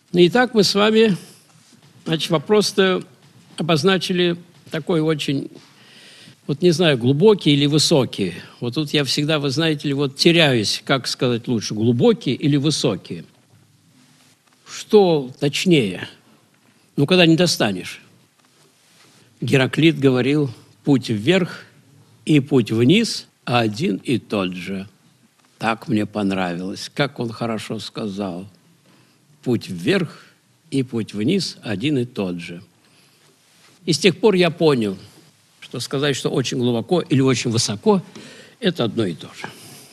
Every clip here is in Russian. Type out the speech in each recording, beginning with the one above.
Итак, мы с вами, значит, вопрос-то обозначили такой очень, вот не знаю, глубокий или высокий. Вот тут я всегда, вы знаете ли, вот теряюсь, как сказать лучше, глубокий или высокий. Что точнее? Ну, когда не достанешь. Гераклит говорил, путь вверх и путь вниз один и тот же. Так мне понравилось, как он хорошо сказал. Путь вверх и путь вниз один и тот же. И с тех пор я понял, что сказать, что очень глубоко или очень высоко, это одно и то же.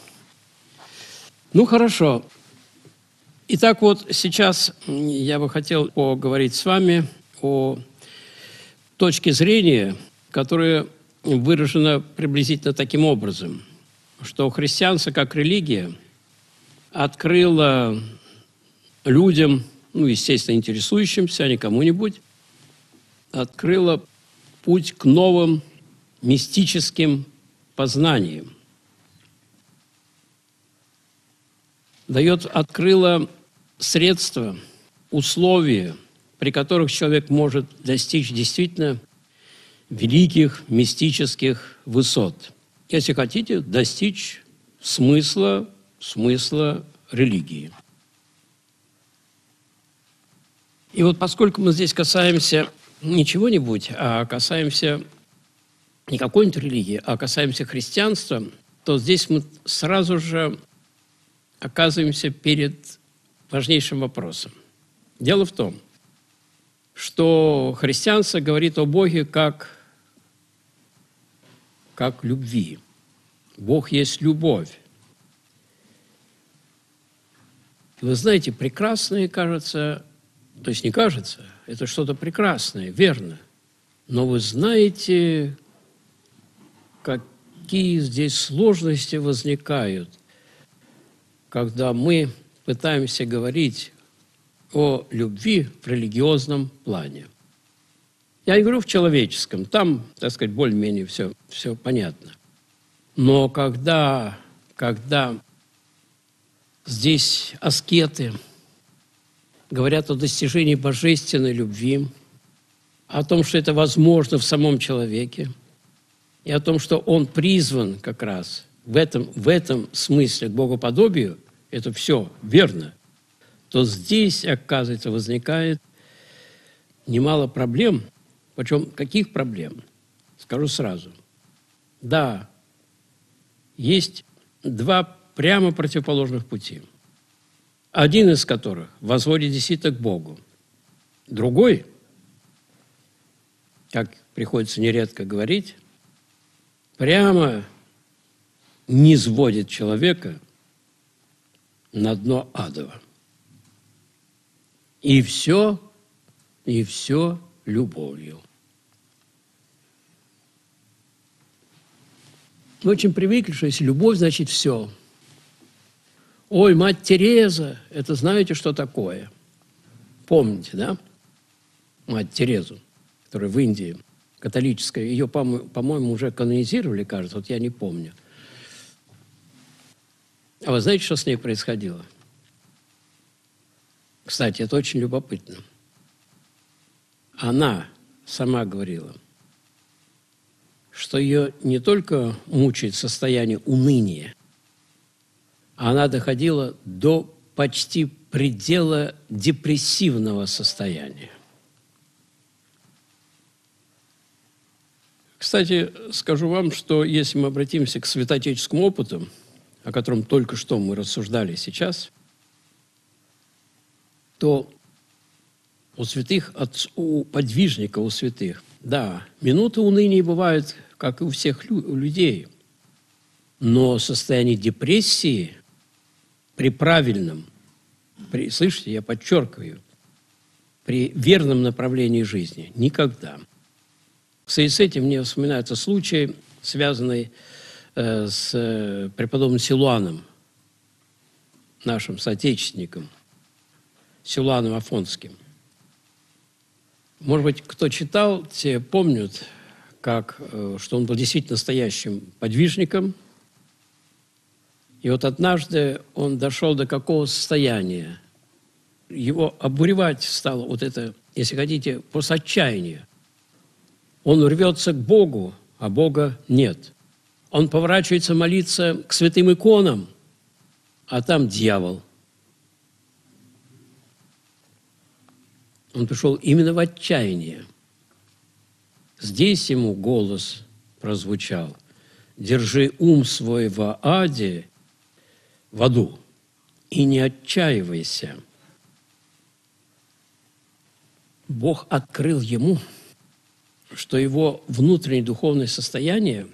Ну, хорошо. Итак, вот сейчас я бы хотел поговорить с вами о точке зрения, которая выражена приблизительно таким образом, что христианство как религия открыло людям, ну, естественно, интересующимся, а не кому-нибудь, открыло путь к новым мистическим познаниям. Открыло средства, условия, при которых человек может достичь действительно великих мистических высот. Если хотите, достичь смысла религии. И вот поскольку мы здесь касаемся не чего-нибудь, а касаемся не какой-нибудь религии, а касаемся христианства, то здесь мы сразу же оказываемся перед важнейшим вопросом. Дело в том, что христианство говорит о Боге как любви. Бог есть любовь. Вы знаете, прекрасное кажется, то есть не кажется, это что-то прекрасное, верно. Но вы знаете, какие здесь сложности возникают, когда мы пытаемся говорить о любви в религиозном плане. Я не говорю в человеческом, там, так сказать, более-менее все понятно. Но когда здесь аскеты говорят о достижении божественной любви, о том, что это возможно в самом человеке, и о том, что он призван как раз в этом смысле к богоподобию, это все верно, то здесь, оказывается, возникает немало проблем. Причем каких проблем? Скажу сразу. Да, есть два прямо противоположных пути. Один из которых возводит действительно к Богу. Другой, как приходится нередко говорить, прямо низводит человека на дно адово. И все любовью. Мы очень привыкли, что если любовь, значит все. Ой, мать Тереза, это знаете, что такое? Помните, да? Мать Терезу, которая в Индии, католическая. Ее, по-моему, уже канонизировали, кажется, вот я не помню. А вы знаете, что с ней происходило? Кстати, это очень любопытно. Она сама говорила, что ее не только мучает состояние уныния, а она доходила до почти предела депрессивного состояния. Кстати, скажу вам, что если мы обратимся к святоотеческому опыту, о котором только что мы рассуждали сейчас, то у святых, у подвижников, у святых, да, минуты уныния бывают, как и у всех людей, но состояние депрессии при правильном, слышите, я подчеркиваю, при верном направлении жизни никогда. В связи с этим мне вспоминается случай, связанный с преподобным Силуаном, нашим соотечественником, Силуаном Афонским. Может быть, кто читал, те помнят, что он был действительно настоящим подвижником. И вот однажды он дошел до какого состояния? его обуревать стало вот это, если хотите, после отчаяния. Он рвется к Богу, а Бога нет. Он поворачивается молиться к святым иконам, а там дьявол. Он пришел именно в отчаяние. Здесь ему голос прозвучал: «Держи ум свой в аде, в аду, и не отчаивайся». Бог открыл ему, что его внутреннее духовное состояние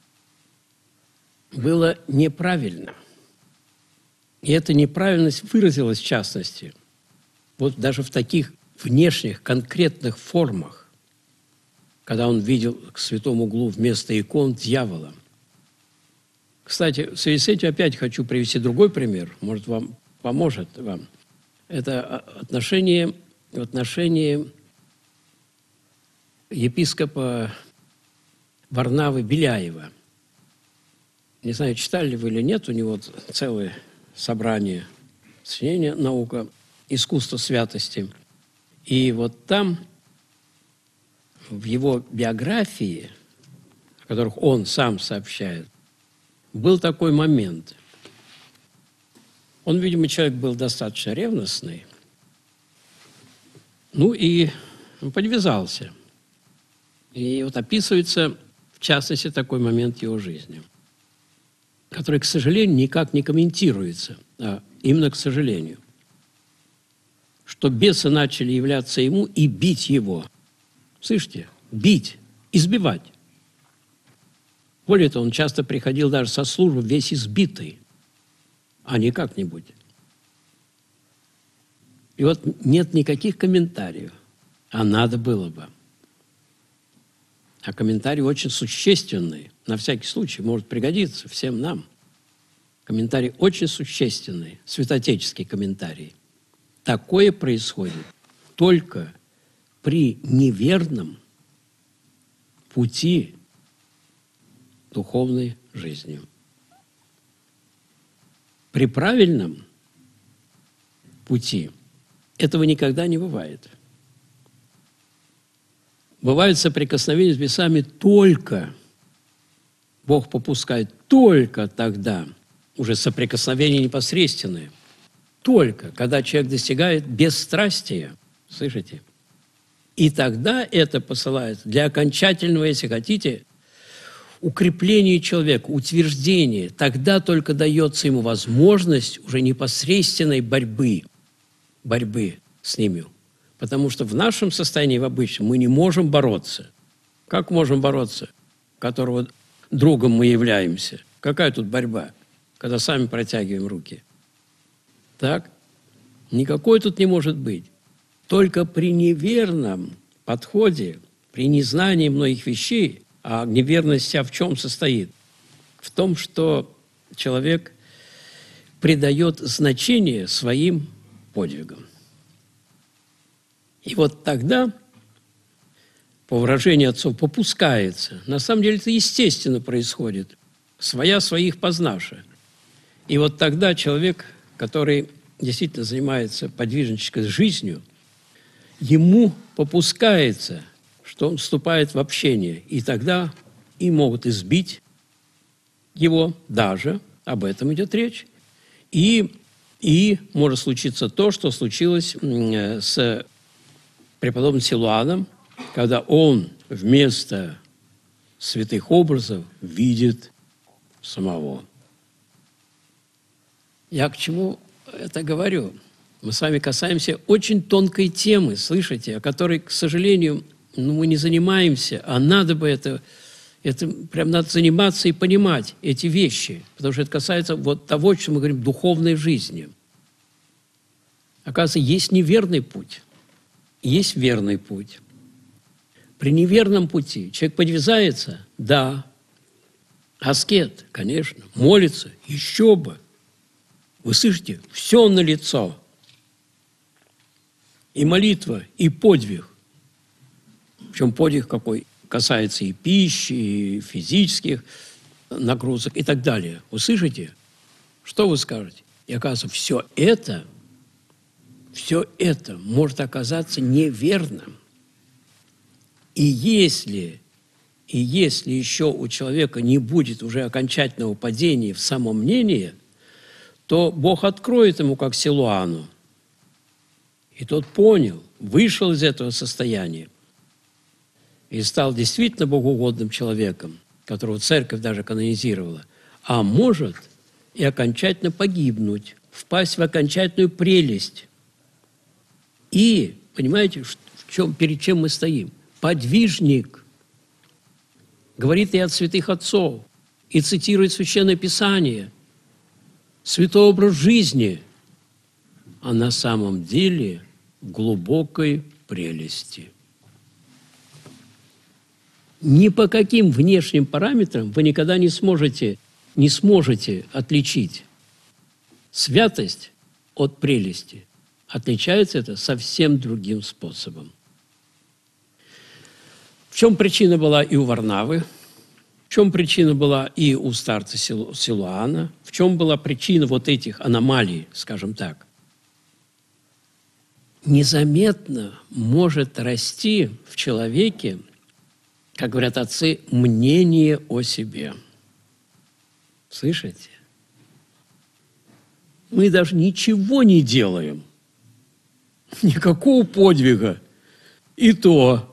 было неправильно. И эта неправильность выразилась, в частности, вот даже в таких внешних, конкретных формах, когда он видел к святому углу вместо икон дьявола. Кстати, в связи с этим опять хочу привести другой пример, может, вам поможет вам. Это отношение епископа Варнавы Беляева. Не знаю, читали ли вы или нет, у него целое собрание сочинения «Наука, искусство святости». И вот там, в его биографии, о которых он сам сообщает, был такой момент. Он, видимо, человек был достаточно ревностный, ну и подвязался. И вот описывается, в частности, такой момент его жизни, который, к сожалению, никак не комментируется, а именно к сожалению, что бесы начали являться ему и бить его. Слышите? Бить, избивать. Более того, он часто приходил даже со службы весь избитый, а не как-нибудь. И вот нет никаких комментариев, а надо было бы. А комментарий очень существенный, на всякий случай, может пригодиться всем нам. Комментарий очень существенный, святоотеческий комментарий. Такое происходит только при неверном пути духовной жизни. При правильном пути этого никогда не бывает. Бывает соприкосновение с бесами только, Бог попускает только тогда, уже соприкосновение непосредственное, только когда человек достигает бесстрастия, слышите? И тогда это посылает для окончательного, если хотите, укрепления человека, утверждения. Тогда только дается ему возможность уже непосредственной борьбы с ними. Потому что в нашем состоянии, в обычном, мы не можем бороться. Как можем бороться, которого другом мы являемся? Какая тут борьба, когда сами протягиваем руки? Так? Никакой тут не может быть. Только при неверном подходе, при незнании многих вещей, а неверность вся в чем состоит? В том, что человек придает значение своим подвигам. И вот тогда, по выражению отцов, попускается. На самом деле это естественно происходит. Своя своих познавши. И вот тогда человек, который действительно занимается подвижнической жизнью, ему попускается, что он вступает в общение. И тогда и могут избить его даже, об этом идет речь. И может случиться то, что случилось с преподобным Силуаном, когда он вместо святых образов видит самого. Я к чему это говорю? Мы с вами касаемся очень тонкой темы, слышите, о которой, к сожалению, мы не занимаемся, а надо бы это прям надо заниматься и понимать эти вещи, потому что это касается вот того, что мы говорим, духовной жизни. Оказывается, есть неверный путь, есть верный путь. При неверном пути человек подвязается, да, аскет, конечно, молится, еще бы. Вы слышите, все налицо. И молитва, и подвиг. Причем подвиг какой касается и пищи, и физических нагрузок, и так далее. Вы слышите? Что вы скажете? И оказывается, все это все это может оказаться неверным. И если еще у человека не будет уже окончательного падения в самомнение, то Бог откроет ему, как Силуану. И тот понял, вышел из этого состояния и стал действительно богоугодным человеком, которого церковь даже канонизировала, а может и окончательно погибнуть, впасть в окончательную прелесть. И, понимаете, перед чем мы стоим? Подвижник. Говорит и от святых отцов, и цитирует Священное Писание. Святой образ жизни, а на самом деле глубокой прелести. Ни по каким внешним параметрам вы никогда не сможете отличить святость от прелести. Отличается это совсем другим способом. В чем причина была и у Варнавы, в чем причина была и у старца Силуана, в чем была причина вот этих аномалий, скажем так. Незаметно может расти в человеке, как говорят отцы, мнение о себе. Слышите? Мы даже ничего не делаем, никакого подвига. И то,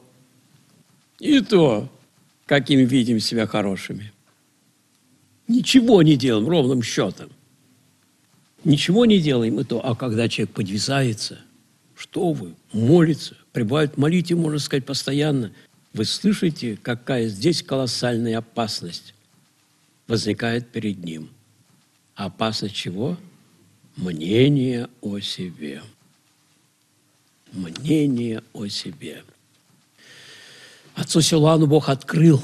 какими видим себя хорошими. Ничего не делаем, ровным счетом. Ничего не делаем, и то. А когда человек подвязается, что вы, молится, пребывает в молитве, можно сказать, постоянно, вы слышите, какая здесь колоссальная опасность возникает перед ним. А опасность чего? Мнение о себе. Мнение о себе. Отцу Силуану Бог открыл,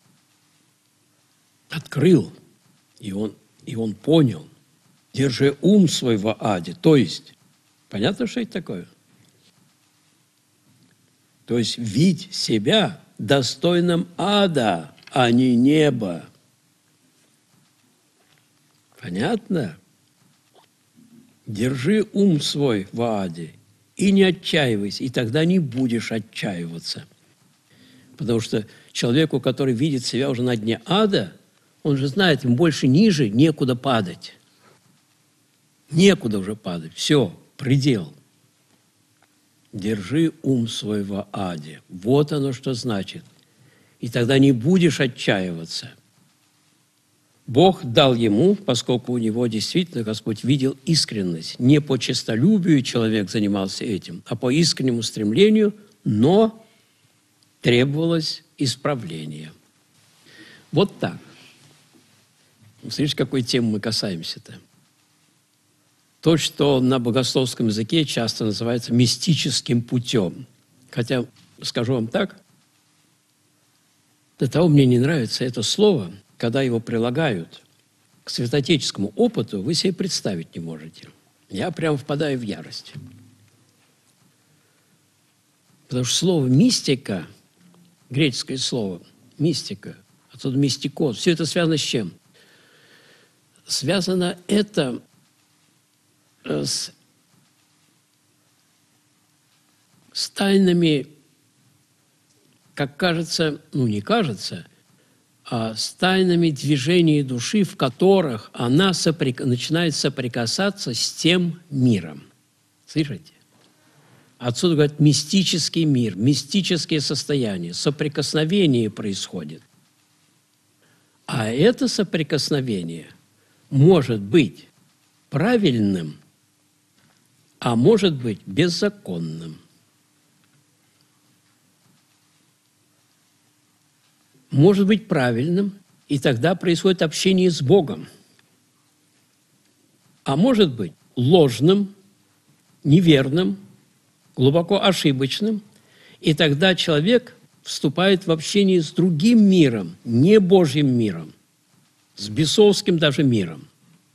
и он понял, держи ум свой в аде. То есть, понятно, что это такое? То есть, видь себя достойным ада, а не неба. Понятно? Держи ум свой в аде и не отчаивайся, и тогда не будешь отчаиваться. Потому что человеку, который видит себя уже на дне ада, он же знает, ему больше ниже некуда падать. Некуда уже падать. Все, предел. Держи ум свой в аде. Вот оно что значит. И тогда не будешь отчаиваться. Бог дал ему, поскольку у него действительно Господь видел искренность. Не по честолюбию человек занимался этим, а по искреннему стремлению, но требовалось исправление. Вот так. Смотрите, какой темы мы касаемся-то. То, что на богословском языке часто называется мистическим путем. Хотя, скажу вам так, до того мне не нравится это слово, когда его прилагают к святоотеческому опыту, вы себе представить не можете. Я прям впадаю в ярость. Потому что слово «мистика», греческое слово «мистика», отсюда «мистикос», все это связано с чем? Связано это с тайнами, как кажется, не кажется, а с тайнами движений души, в которых она начинает соприкасаться с тем миром. Слышите? Отсюда говорят мистический мир, мистические состояния, соприкосновение происходит. А это соприкосновение может быть правильным, а может быть беззаконным. Может быть правильным, и тогда происходит общение с Богом. А может быть ложным, неверным, глубоко ошибочным, и тогда человек вступает в общение с другим миром, не Божьим миром, с бесовским даже миром.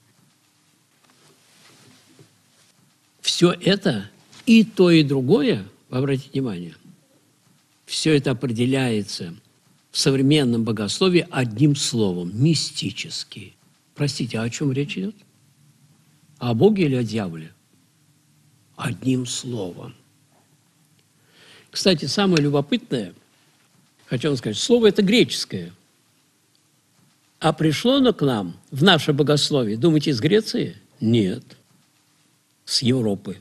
Все это, и то, и другое, обратите внимание, все это определяется в современном богословии одним словом – мистический. Простите, а о чем речь идет? О Боге или о дьяволе? одним словом. Кстати, самое любопытное, хочу вам сказать, слово это греческое. А пришло оно к нам, в наше богословие, думаете, из Греции? Нет. С Европы.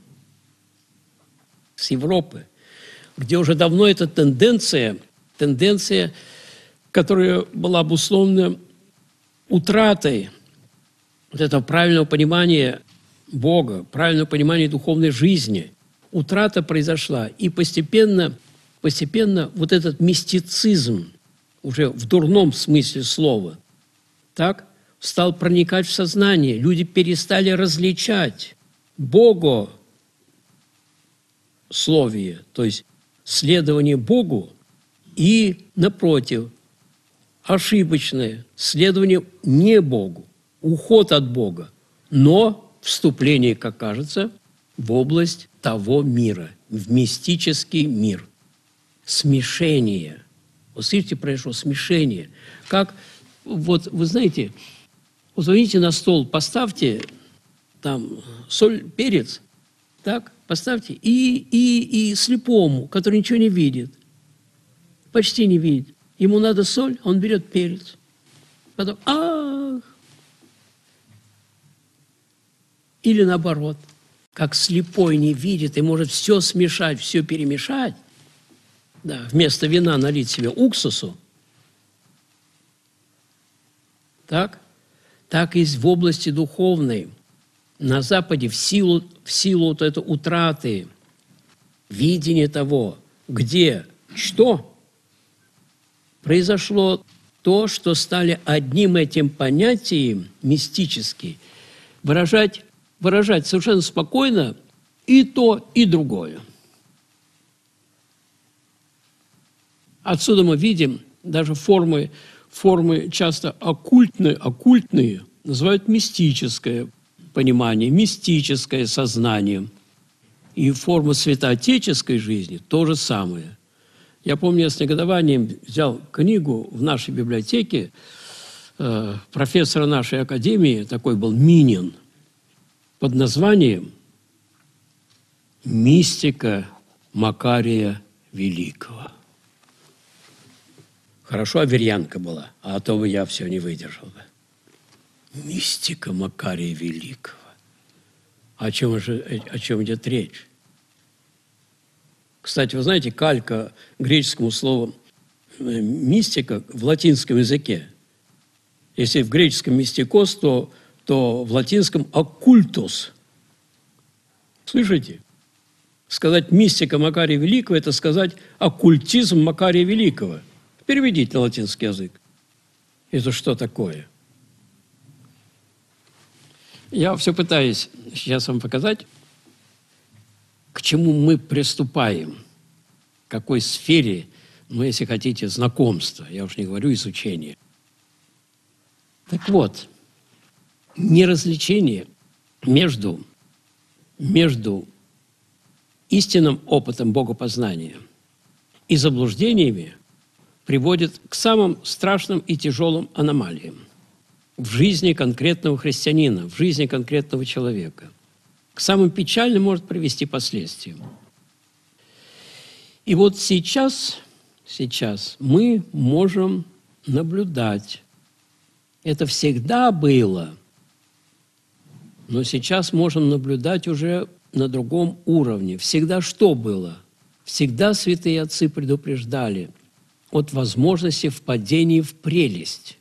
С Европы, где уже давно эта тенденция, которая была обусловлена утратой вот этого правильного понимания Бога, правильного понимания духовной жизни. Утрата произошла, и постепенно вот этот мистицизм, уже в дурном смысле слова, так, стал проникать в сознание. Люди перестали различать богословие, то есть следование Богу, и, напротив, ошибочное следование не Богу, уход от Бога, но вступление, как кажется, в область того мира, в мистический мир. Смешение. Вот смотрите, произошло смешение. Как, вот вы знаете, возьмите на стол, поставьте там соль, перец, так, поставьте, и слепому, который ничего не видит, почти не видит, ему надо соль, он берет перец. Потом, или наоборот, как слепой не видит и может все смешать, все перемешать, да, вместо вина налить себе уксусу, так и в области духовной. На Западе в силу вот этой утраты видения того, где, что, произошло то, что стали одним этим понятием мистически выражать совершенно спокойно и то, и другое. Отсюда мы видим даже формы часто оккультные называют мистическое понимание, мистическое сознание. И форма святоотеческой жизни то же самое. Я помню, я с негодованием взял книгу в нашей библиотеке профессора нашей академии, такой был Минин, под названием «Мистика Макария Великого». Хорошо аверьянка была, а то бы я все не выдержал бы. Мистика Макария Великого. О чем идет речь? Кстати, вы знаете, калька греческому слову «мистика» в латинском языке. Если в греческом «мистикос», то в латинском «оккультус». Слышите? Сказать «мистика Макария Великого» – это сказать «оккультизм Макария Великого». Переведите на латинский язык. Это что такое? Я все пытаюсь сейчас вам показать, к чему мы приступаем, в какой сфере, если хотите, знакомства, я уж не говорю изучения. Так вот, неразличение между истинным опытом богопознания и заблуждениями приводит к самым страшным и тяжелым аномалиям в жизни конкретного христианина, в жизни конкретного человека. К самым печальным может привести последствиям. И вот сейчас мы можем наблюдать. Это всегда было, но сейчас можем наблюдать уже на другом уровне. Всегда что было? Всегда святые отцы предупреждали от возможности впадения в прелесть.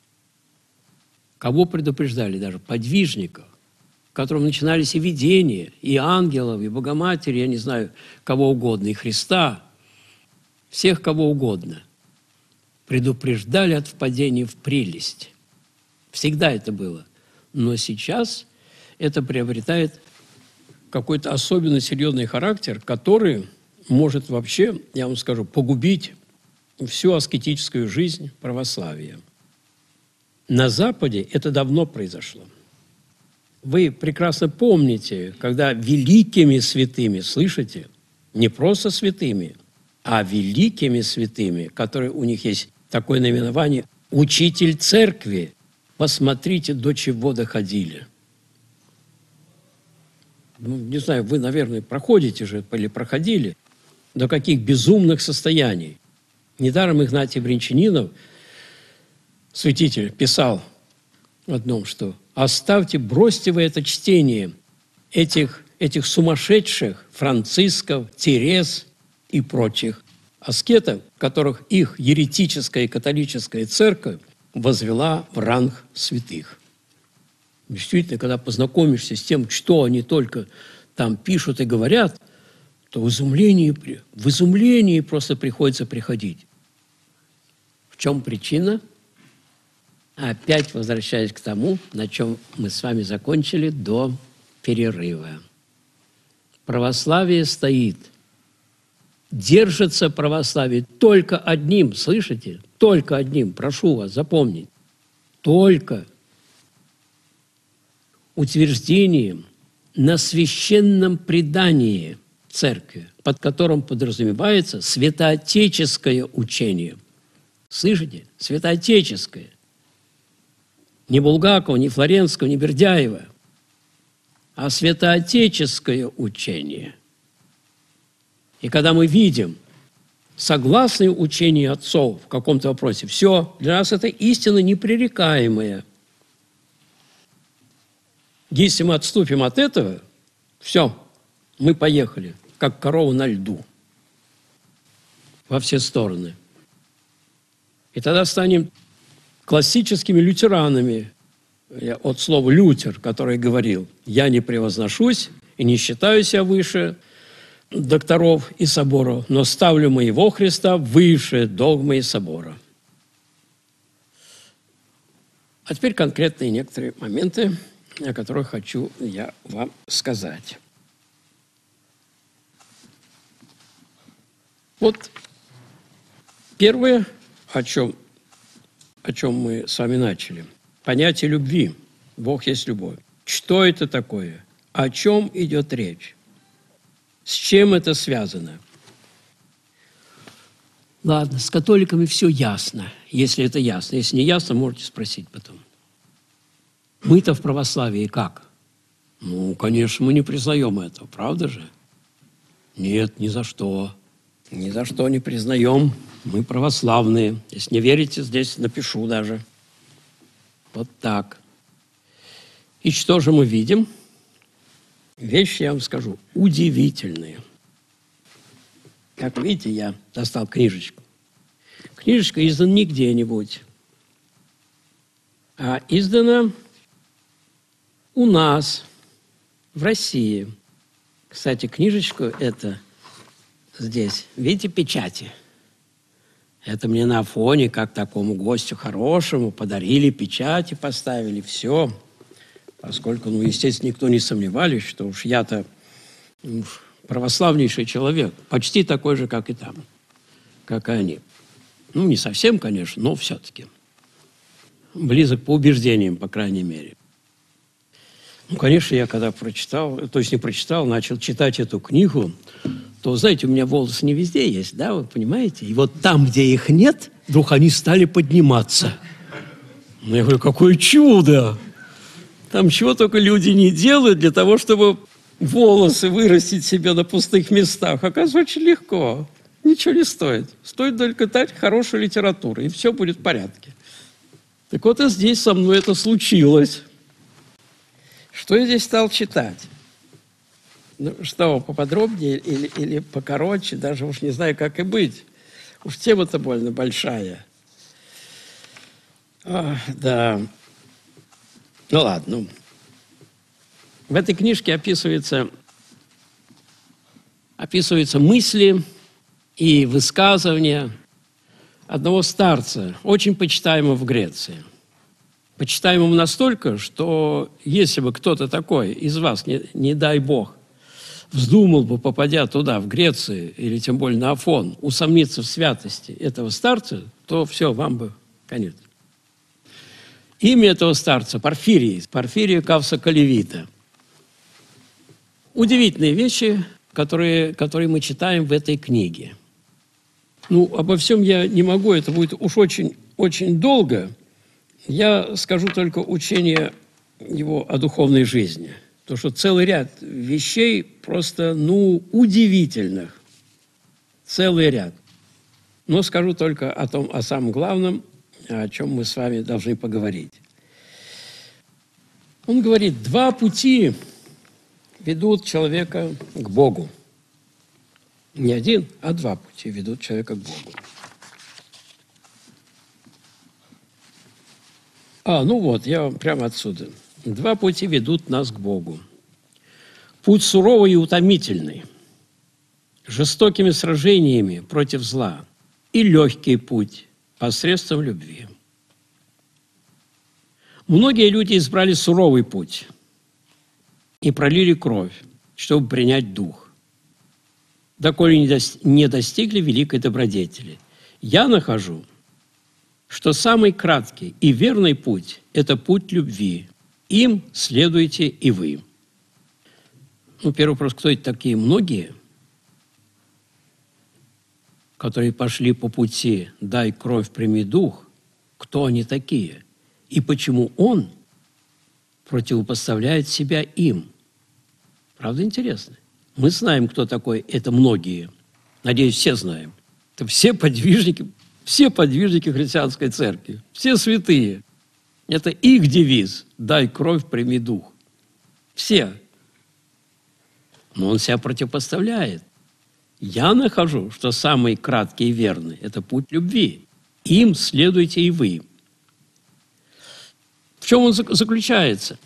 Кого предупреждали? Даже подвижников, в котором начинались и видения, и ангелов, и Богоматери, я не знаю, кого угодно, и Христа, всех кого угодно. Предупреждали от впадения в прелесть. Всегда это было. Но сейчас это приобретает какой-то особенно серьезный характер, который может вообще, я вам скажу, погубить всю аскетическую жизнь православия. На Западе это давно произошло. Вы прекрасно помните, когда великими святыми, слышите, не просто святыми, а великими святыми, которые у них есть такое наименование «учитель церкви», посмотрите, до чего доходили. Ну, не знаю, вы, наверное, проходите же или проходили, до каких безумных состояний. Недаром Игнатий Брянчанинов, святитель, писал в одном, что «оставьте, бросьте вы это чтение этих сумасшедших Францисков, Терез и прочих аскетов, которых их еретическая и католическая церковь возвела в ранг святых». Действительно, когда познакомишься с тем, что они только там пишут и говорят, то в изумлении просто приходится приходить. В чем причина? Опять возвращаясь к тому, на чем мы с вами закончили до перерыва. Православие стоит, держится православие только одним, слышите? Только одним, прошу вас запомнить, только утверждением на священном предании церкви, под которым подразумевается святоотеческое учение. Слышите? Святоотеческое. Не Булгакова, не Флоренского, не Бердяева, а святоотеческое учение. И когда мы видим согласные учения отцов в каком-то вопросе, все, для нас это истина непререкаемая. Если мы отступим от этого, все, мы поехали, как корова на льду, во все стороны. И тогда станем классическими лютеранами, от слова «лютер», который говорил: «Я не превозношусь и не считаю себя выше докторов и соборов, но ставлю моего Христа выше догмы и собора». А теперь конкретные некоторые моменты, о которых хочу я вам сказать. Вот первое, о чем мы с вами начали. Понятие любви. Бог есть любовь. Что это такое? О чем идет речь? С чем это связано? Ладно, с католиками все ясно, если это ясно. Если не ясно, можете спросить потом. Мы-то в православии как? Ну, конечно, мы не признаем этого, правда же? Нет, ни за что. Ни за что не признаем. Мы православные. Если не верите, здесь напишу даже. Вот так. И что же мы видим? Вещи, я вам скажу, удивительные. Как видите, я достал книжечку. Книжечка издана не где-нибудь, а издана у нас, в России. Кстати, книжечку это здесь, видите, печати? Это мне на Афоне, как такому гостю хорошему, подарили печати, поставили, все. Поскольку, естественно, никто не сомневались, что уж я-то православнейший человек, почти такой же, как и там, как и они. Не совсем, конечно, но все-таки. Близок по убеждениям, по крайней мере. Конечно, я когда прочитал, то есть не прочитал, начал читать эту книгу, то, знаете, у меня волосы не везде есть, да, вы понимаете? И вот там, где их нет, вдруг они стали подниматься. Я говорю, какое чудо! Там чего только люди не делают для того, чтобы волосы вырастить себе на пустых местах. Оказывается, очень легко. Ничего не стоит. Стоит только дать хорошую литературу, и все будет в порядке. Так вот и здесь со мной это случилось. Что я здесь стал читать? Что, поподробнее или покороче, даже уж не знаю, как и быть. Уж тема-то больно большая. Да. Ну ладно. В этой книжке описываются мысли и высказывания одного старца, очень почитаемого в Греции. Почитаемому настолько, что если бы кто-то такой из вас, не дай бог, вздумал бы, попадя туда, в Грецию, или тем более на Афон, усомниться в святости этого старца, то все, вам бы конец. Имя этого старца – Порфирий Кавсоколевита. Удивительные вещи, которые мы читаем в этой книге. Обо всем я не могу, это будет уж очень, очень долго. Я скажу только учение его о духовной жизни. Потому что целый ряд вещей просто, удивительных. Целый ряд. Но скажу только о самом главном, о чем мы с вами должны поговорить. Он говорит, 2 пути ведут человека к Богу. Не 1, а 2 пути ведут человека к Богу. Я вам прямо отсюда. 2 пути ведут нас к Богу. Путь суровый и утомительный, жестокими сражениями против зла, и легкий путь посредством любви. Многие люди избрали суровый путь и пролили кровь, чтобы принять дух, доколе не достигли великой добродетели. Я нахожу, что самый краткий и верный путь – это путь любви. Им следуйте и вы. Первый вопрос, кто это такие многие, которые пошли по пути «дай кровь, прими дух», кто они такие? И почему он противопоставляет себя им? Правда, интересно? Мы знаем, кто такой это многие. Надеюсь, все знаем. Это все подвижники христианской церкви, все святые. Это их девиз «дай кровь, прими дух». Все. Но он себя противопоставляет. Я нахожу, что самый краткий и верный – это путь любви. Им следуйте и вы. В чем он заключается?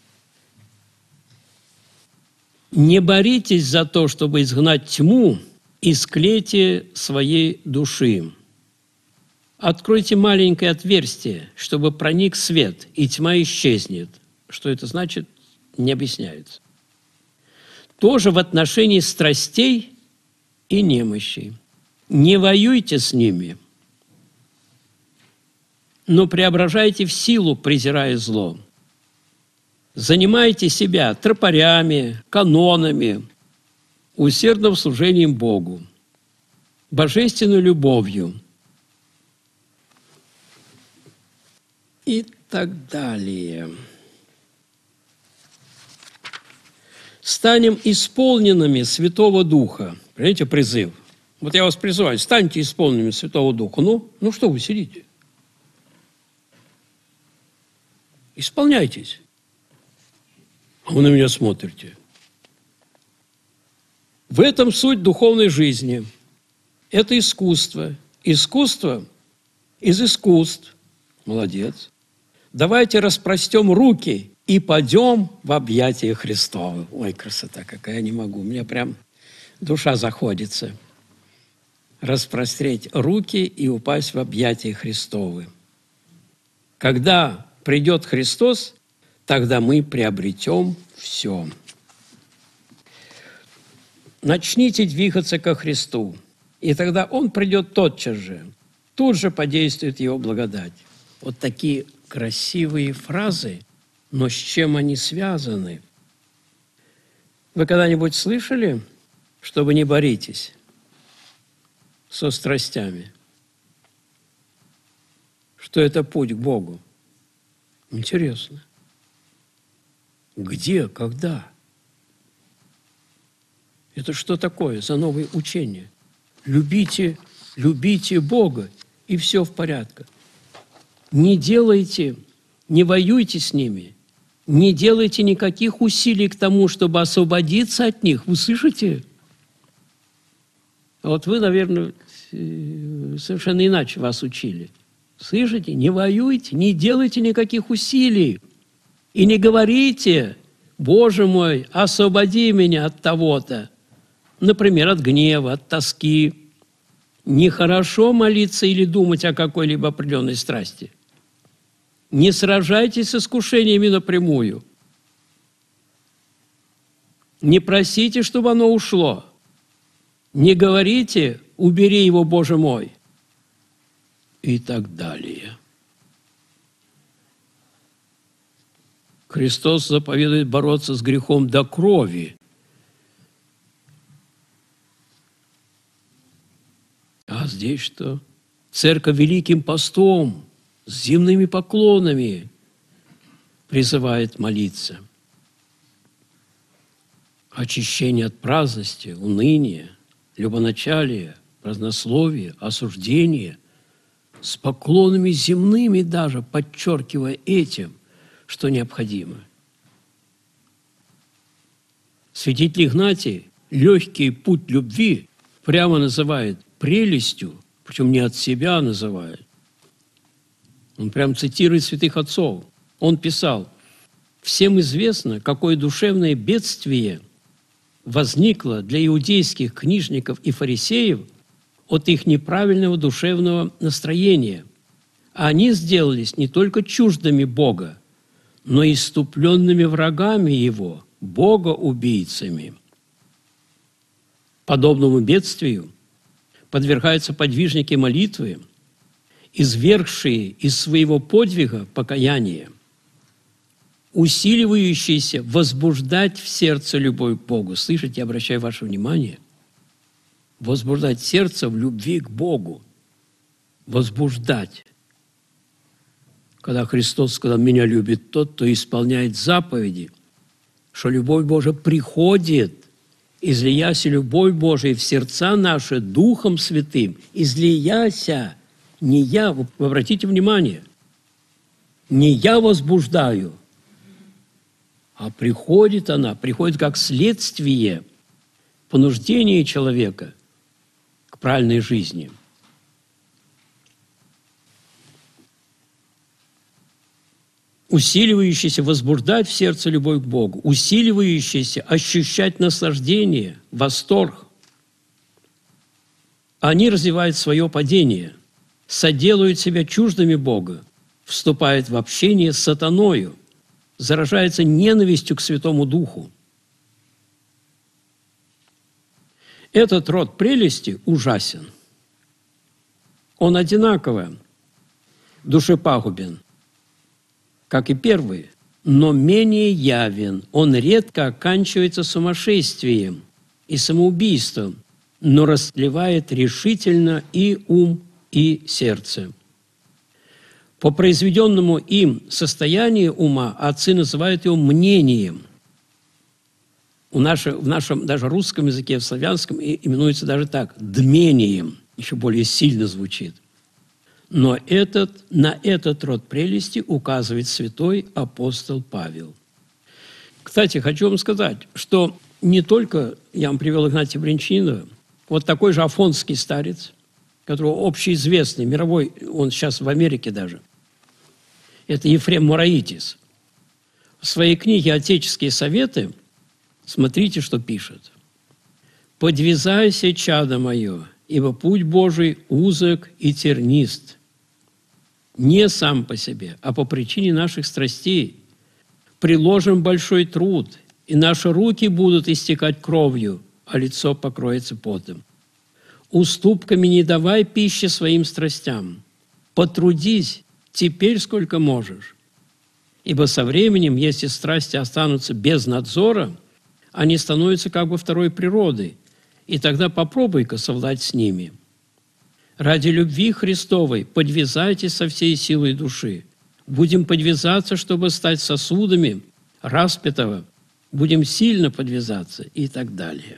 Не боритесь за то, чтобы изгнать тьму из клети своей души. Откройте маленькое отверстие, чтобы проник свет, и тьма исчезнет. Что это значит, не объясняется. Тоже в отношении страстей и немощей. Не воюйте с ними, но преображайте в силу, презирая зло. Занимайте себя тропарями, канонами, усердным служением Богу, божественной любовью и так далее. Станем исполненными Святого Духа. Понимаете, призыв. Вот я вас призываю, станьте исполненными Святого Духа. Ну что вы сидите? Исполняйтесь. А вы на меня смотрите. В этом суть духовной жизни. Это искусство. Искусство из искусств. Молодец. Давайте распростем руки и пойдем в объятия Христовы. Ой, красота какая, не могу. У меня прям душа заходится. Распростреть руки и упасть в объятия Христовы. Когда придет Христос, тогда мы приобретем все. Начните двигаться ко Христу, и тогда Он придет тотчас же. Тут же подействует Его благодать. Вот такие красивые фразы, но с чем они связаны? Вы когда-нибудь слышали, что вы не боритесь со страстями? Что это путь к Богу? Интересно. Где, когда? Это что такое за новое учение? Любите Бога, и все в порядке. Не воюйте с ними, не делайте никаких усилий к тому, чтобы освободиться от них. Вы слышите? Вот вы, наверное, совершенно иначе вас учили. Слышите? Не воюйте, не делайте никаких усилий. И не говорите: «Боже мой, освободи меня от того-то». Например, от гнева, от тоски. Нехорошо молиться или думать о какой-либо определенной страсти. Не сражайтесь с искушениями напрямую. Не просите, чтобы оно ушло. Не говорите: «Убери его, Боже мой». И так далее. Христос заповедует бороться с грехом до крови. А здесь что? Церковь великим постом, с земными поклонами призывает молиться. очищение от праздности, уныния, любоначалия, празднословия, осуждения, с поклонами земными даже, подчеркивая этим, что необходимо. Святитель Игнатий легкий путь любви прямо называет прелестью, причем не от себя называет. Он прям цитирует святых отцов. Он писал: «Всем известно, какое душевное бедствие возникло для иудейских книжников и фарисеев от их неправильного душевного настроения. Они сделались не только чуждыми Бога, но и иступленными врагами Его, Бога-убийцами». Подобному бедствию подвергаются подвижники молитвы, извергшие из своего подвига покаяние, усиливающиеся возбуждать в сердце любовь к Богу. Слышите, я обращаю ваше внимание. Возбуждать сердце в любви к Богу. Возбуждать. Когда Христос сказал: «Меня любит тот, кто исполняет заповеди», что любовь Божия приходит, излияся любовь Божия в сердца наши Духом Святым. Излияся. Не я, вы обратите внимание, не я возбуждаю, а приходит она, приходит как следствие понуждения человека к правильной жизни. Усиливающийся возбуждать в сердце любовь к Богу, усиливающийся ощущать наслаждение, восторг. Они развивают свое падение, соделают себя чуждыми Бога, вступают в общение с сатаною, заражаются ненавистью к Святому Духу. Этот род прелести ужасен. Он одинаково душепагубен, как и первый, но менее явен. Он редко оканчивается сумасшествием и самоубийством, но растлевает решительно и ум, и сердце. По произведенному им состоянию ума отцы называют его мнением. В нашем даже русском языке, в славянском именуется даже так – дмением, еще более сильно звучит. Но на этот род прелести указывает святой апостол Павел. Кстати, хочу вам сказать, что не только я вам привел Игнатия Бринчанинова, вот такой же афонский старец, которого общеизвестный, мировой, он сейчас в Америке даже, это Ефрем Мураитис. В своей книге «Отеческие советы» смотрите, что пишет. «Подвязайся, чадо мое, ибо путь Божий узок и тернист, не сам по себе, а по причине наших страстей. Приложим большой труд, и наши руки будут истекать кровью, а лицо покроется потом. Уступками не давай пищи своим страстям. Потрудись теперь сколько можешь. Ибо со временем, если страсти останутся без надзора, они становятся как бы второй природой, и тогда попробуй-ка совладать с ними. Ради любви Христовой подвязайтесь со всей силой души. Будем подвязаться, чтобы стать сосудами распятого. Будем сильно подвязаться и так далее».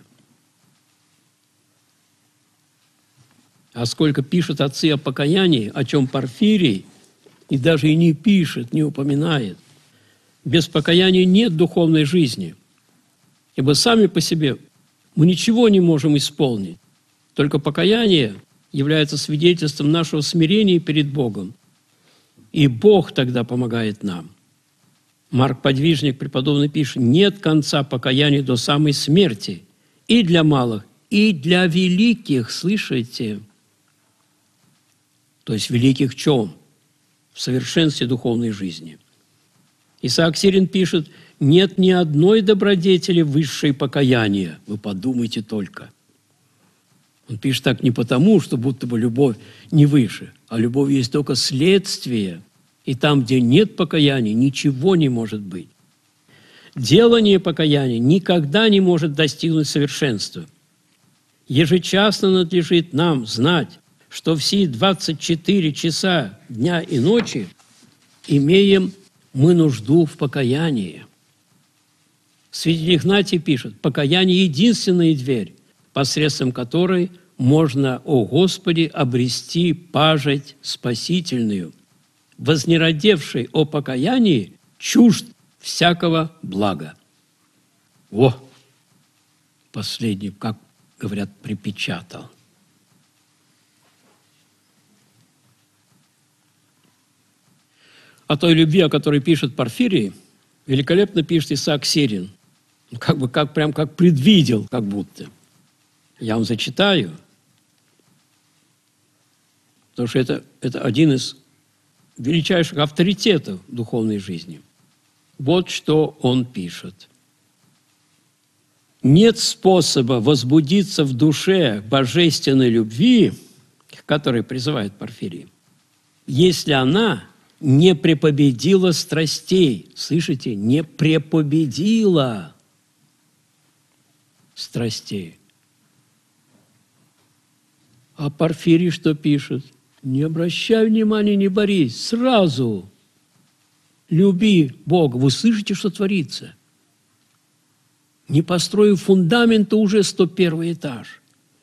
А сколько пишут отцы о покаянии, о чем Порфирий и даже и не пишет, не упоминает. Без покаяния нет духовной жизни, ибо сами по себе мы ничего не можем исполнить. Только покаяние является свидетельством нашего смирения перед Богом, и Бог тогда помогает нам. Марк Подвижник преподобный пишет: «Нет конца покаянию до самой смерти, и для малых, и для великих». Слышите? То есть великих в чем? В совершенстве духовной жизни. Исаак Сирин пишет: «Нет ни одной добродетели высшей покаяния». Вы подумайте только. Он пишет так не потому, что будто бы любовь не выше, а любовь есть только следствие. И там, где нет покаяния, ничего не может быть. Делание покаяния никогда не может достигнуть совершенства. Ежечасно надлежит нам знать, что все 24 часа дня и ночи имеем мы нужду в покаянии. Святитель Игнатий пишет: «Покаяние – единственная дверь, посредством которой можно, о Господи, обрести пажить спасительную. Вознеродевший о покаянии чужд всякого блага». О! Последний, как говорят, припечатал. О той любви, о которой пишет Порфирий, великолепно пишет Исаак Сирин. Прям как предвидел, как будто. Я вам зачитаю, потому что это один из величайших авторитетов духовной жизни. Вот что он пишет. «Нет способа возбудиться в душе божественной любви, к которой призывает Порфирий, если она не препобедила страстей». Слышите? Не препобедила страстей. А Порфирий что пишет? Не обращай внимания, не борись, сразу люби Бога. Вы слышите, что творится? Не построив фундамента, уже 101 этаж.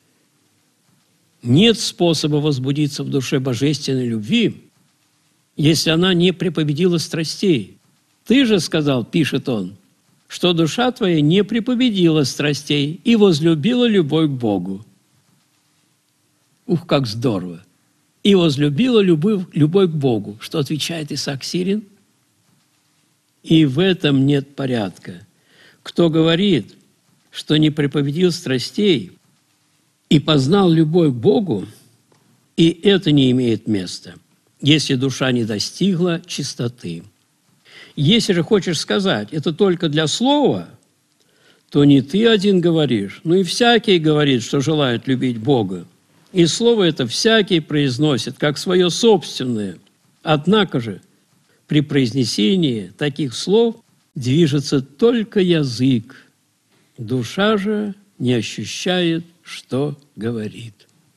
Нет способа возбудиться в душе божественной любви, если она не препобедила страстей. Ты же сказал, пишет он, что душа твоя не препобедила страстей и возлюбила любовь к Богу. Ух, как здорово! И возлюбила любовь к Богу. Что отвечает Исаак Сирин? И в этом нет порядка. Кто говорит, что не препобедил страстей и познал любовь к Богу, и это не имеет места, если душа не достигла чистоты. Если же хочешь сказать, это только для слова, то не ты один говоришь, но и всякий говорит, что желает любить Бога. И слово это всякий произносит, как свое собственное. Однако же при произнесении таких слов движется только язык, душа же не ощущает, что говорит.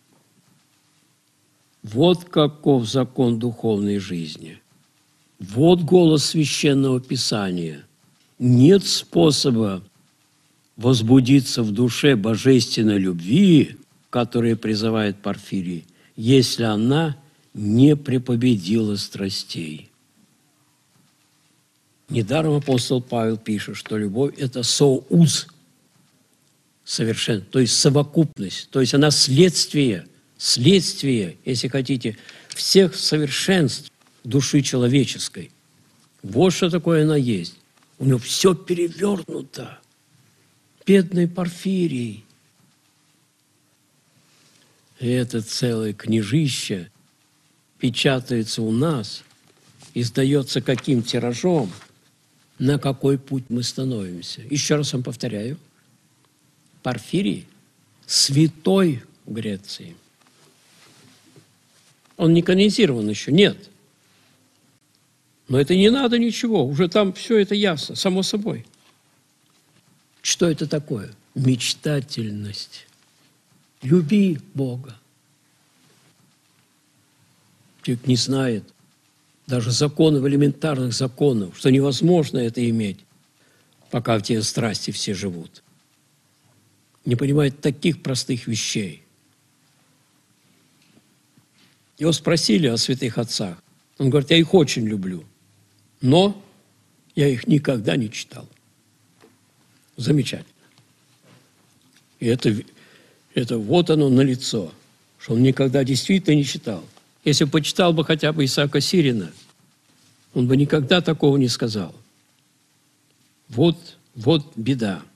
Вот каков закон духовной жизни. Вот голос Священного Писания. Нет способа возбудиться в душе божественной любви, которая призывает Порфирий, если она не препобедила страстей. Недаром апостол Павел пишет, что любовь – это соуз, совершенно, то есть совокупность, то есть она следствие, если хотите, всех совершенств души человеческой. Вот что такое она есть. У него все перевернуто. Бедный Порфирий. И это целое книжище печатается у нас, издается каким тиражом, на какой путь мы становимся. Еще раз вам повторяю. Порфирий – святой в Греции. Он не канонизирован еще, нет. Но это не надо ничего, уже там все это ясно, само собой. Что это такое? Мечтательность. Люби Бога. Человек не знает даже законов, элементарных законов, что невозможно это иметь, пока в те страсти все живут. Не понимает таких простых вещей. Его спросили о святых отцах. Он говорит, я их очень люблю, но я их никогда не читал. Замечательно. И это вот оно налицо, что он никогда действительно не читал. Если бы почитал бы хотя бы Исаака Сирина, он бы никогда такого не сказал. Вот беда.